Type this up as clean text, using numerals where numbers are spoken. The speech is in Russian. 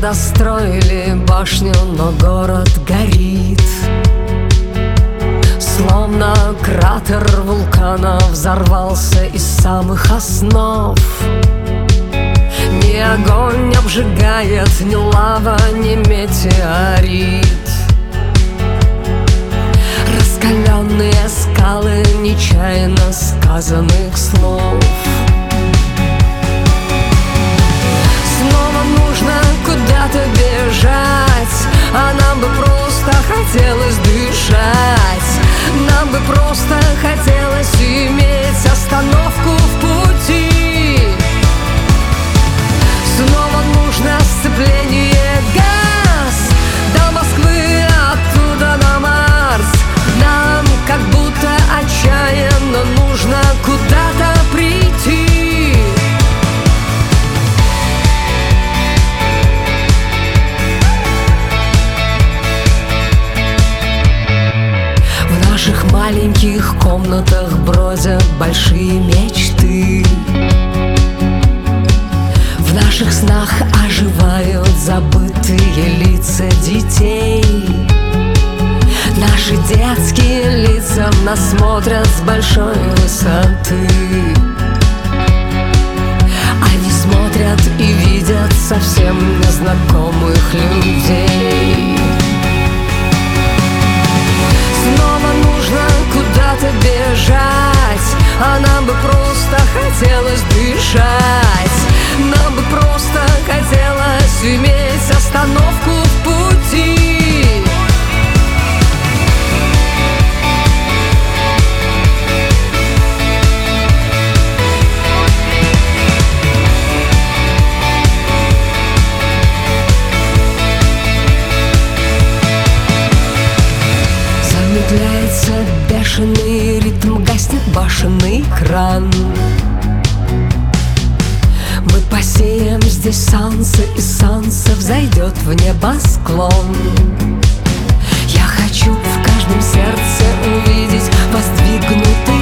достроили башню, но город горит. Словно кратер вулкана взорвался из самых основ. Ни огонь не обжигает, ни лава, ни метеорит. Раскаленные скалы нечаянно сказанных слов. Снова нужно куда-то бежать, а нам бы просто хотелось дышать. Нам бы просто хотелось иметь остановку в пути. Снова нужно сцепление, газ до Москвы, оттуда на Марс. Нам как будто отчаянно нужно куда-то прийти. В наших маленьких комнатах бродят большие мечты. В наших снах оживают забытые лица детей. Наши детские лица нас смотрят с большой высоты. Они смотрят и видят совсем незнакомых людей. Снова нужно куда-то бежать, а нам бы просто хотелось дышать. Нам бы просто хотелось иметь остановку в пути. Замедляется бешеный ритм, гаснет башенный кран. Мы посеем здесь солнце, и солнце взойдет в небосклон. Я хочу в каждом сердце увидеть воздвигнутый